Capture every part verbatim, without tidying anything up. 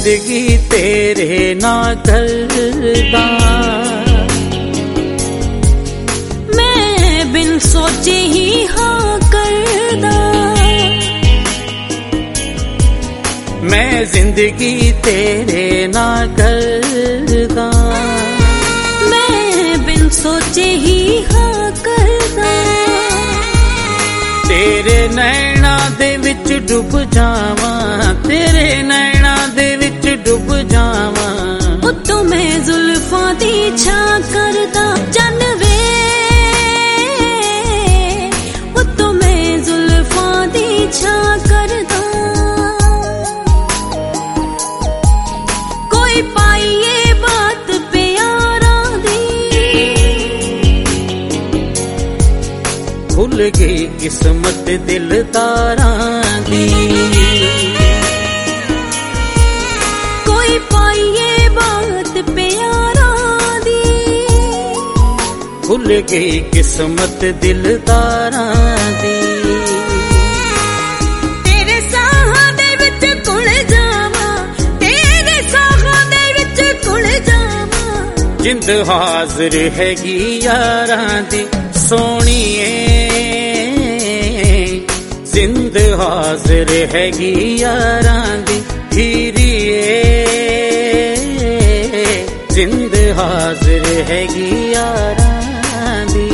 जिंदगी तेरे नाल करदा, मैं बिन सोचे ही हाँ करदा। मैं जिंदगी तेरे नाल करदा, मैं बिन सोचे ही हाँ करदा। तेरे नैना दे विच डुब जावां, तेरे नैना दे विच डुब जावां। उत्तों मैं जुल्फां दी छा करदा चन वे, उत्तों मैं जुल्फां दी छा करदा। कोई पाइए बात प्यारा दी, खुल गई किस्मत दिलदारां दी। कोई पाइए बात प्यारा दी, खुल गई किस्मत दिलदारां दी। तेरे साहां दे विच कुल जावां, तेरे साहां दे विच कुल जावां। जिंद हाजिर हैगी यारां दी सोहणीए, जिंद हाजिर हैगी यारां दी हीरीए। जिंद हाजिर हैगी यारां दी।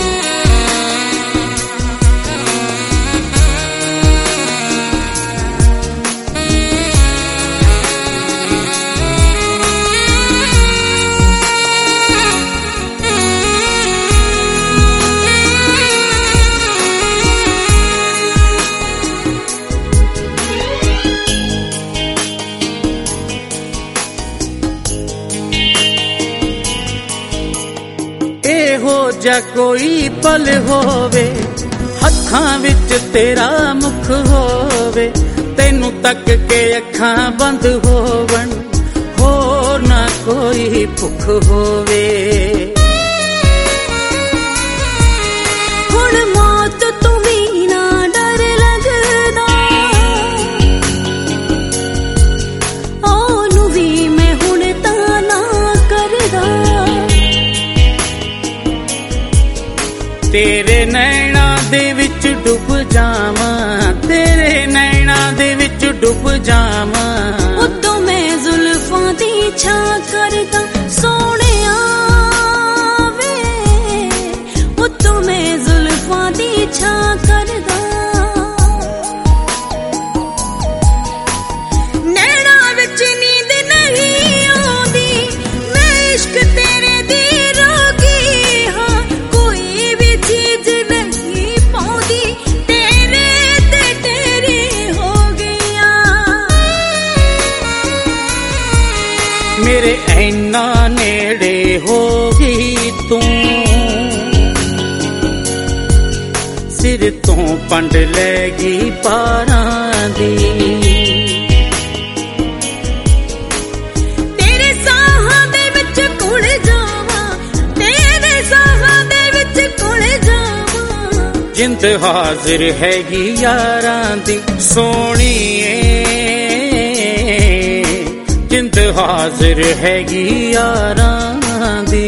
जा कोई पल होवे हत्थां विच तेरा मुख होवे, तैनू तक के अखां बंद होवन, होर ना कोई भुख होवे। हुण मौत तू भी ना डर लगदा, ओनू भी मैं हुण तां ना करदा। तेरे नैना दे विच डुब जावां, तेरे नैना दे विच डुब जावां। उत्तों मैं जुल्फां दी छा करदा सोहणिया वे, उत्तों मैं जुल्फां दी छा करदा। नैना विच नींद नहीं आउंदी, मैं इश्क तेरे दी रोगी हां। कोई भी चीज नहीं पाउंदी, तेरे ते तेरी हो गईया। मेरे ऐना नेड़े होगी तू, सिर तो पंड लैगी पारां दी। तेरे साहां दे विच कुल जावां, तेरे साहां दे विच कुल जावां। जिंद हाजिर हैगी यारां दी सोहणीए, जिंद हाजिर हैगी यारां दी।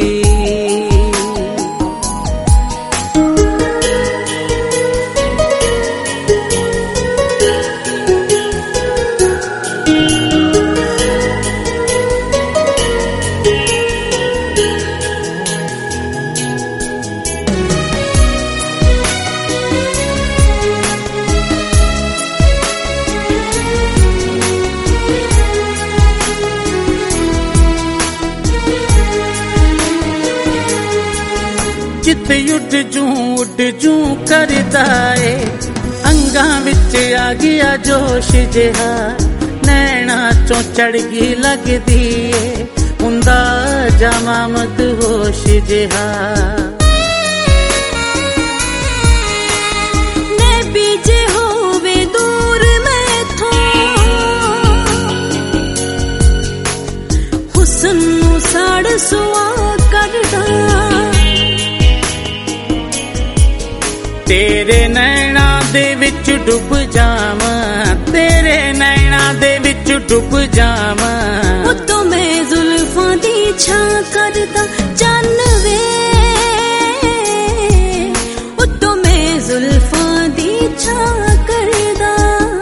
जिथे उड जू उड जू करदा ए, अंगां विच आ गया जोश जिहा। नैना चों चढ़ गई लगदी ए, हुंदा जावा मदहोश जिहा। नबी जे होवे दूर मैथों, हुस्न नू साड़ सुआ करदा। तेरे नैना दे विच डुब जावां, तेरे नैना दे विच डुब ਜਾਵਾਂ। ਉਤੋਂ ਮੈਂ ਜ਼ੁਲਫਾਂ ਦੀ ਛਾਂ ਕਰਦਾ ਚੰਨ ਵੇ, ਉਤੋਂ ਮੈਂ ਜ਼ੁਲਫਾਂ ਦੀ ਛਾਂ ਕਰਦਾ।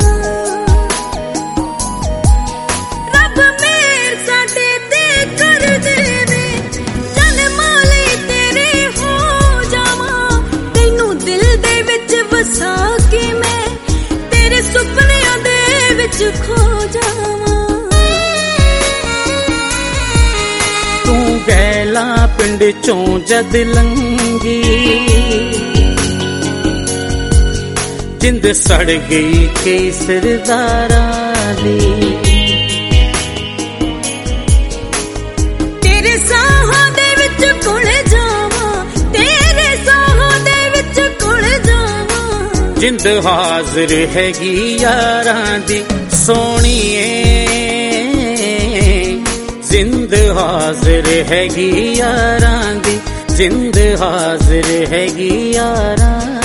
ਰੱਬ ਮੇਰ ਸਾਡੇ ਤੇ ਕਰ ਦੇਵੇ, ਜਨਮਾਂ ਲਈ ਤੇਰੇ ਹੋ ਜਾਵਾਂ। ਤੈਨੂੰ ਦਿਲ ਦੇ ਵਿੱਚ ਵਸਾ ਕੇ ਮੈਂ ਤੇਰੇ ਸੁਪਨਿਆਂ ਦੇ ਵਿੱਚ ਖੋ ਜਾਵਾਂ। ਤੂੰ ਗੈਲਾ ਪਿੰਡ ਚੋਂ ਜਦ ਲੰਘੀ, ਜਿੰਦ ਸੜ ਗਈ ਕਈ ਸਰਦਾਰਾਂ ਦੀ। ਤੇਰੇ ਸਾਹਾਂ ਦੇ ਵਿੱਚ ਘੁਲ ਜਾਵਾਂ, ਤੇਰੇ ਸਾਹਾਂ ਦੇ ਵਿੱਚ ਘੁਲ ਜਾਵਾਂ। ਜਿੰਦ ਹਾਜ਼ਰ ਹੈਗੀ ਯਾਰਾਂ ਦੀ ਸੋਹਣੀਏ, ਜਿੰਦ ਹਾਜ਼ਰ ਹੈਗੀ ਯਾਰਾਂ ਦੀ, ਜਿੰਦ ਹਾਜ਼ਰ ਹੈਗੀ ਯਾਰਾਂ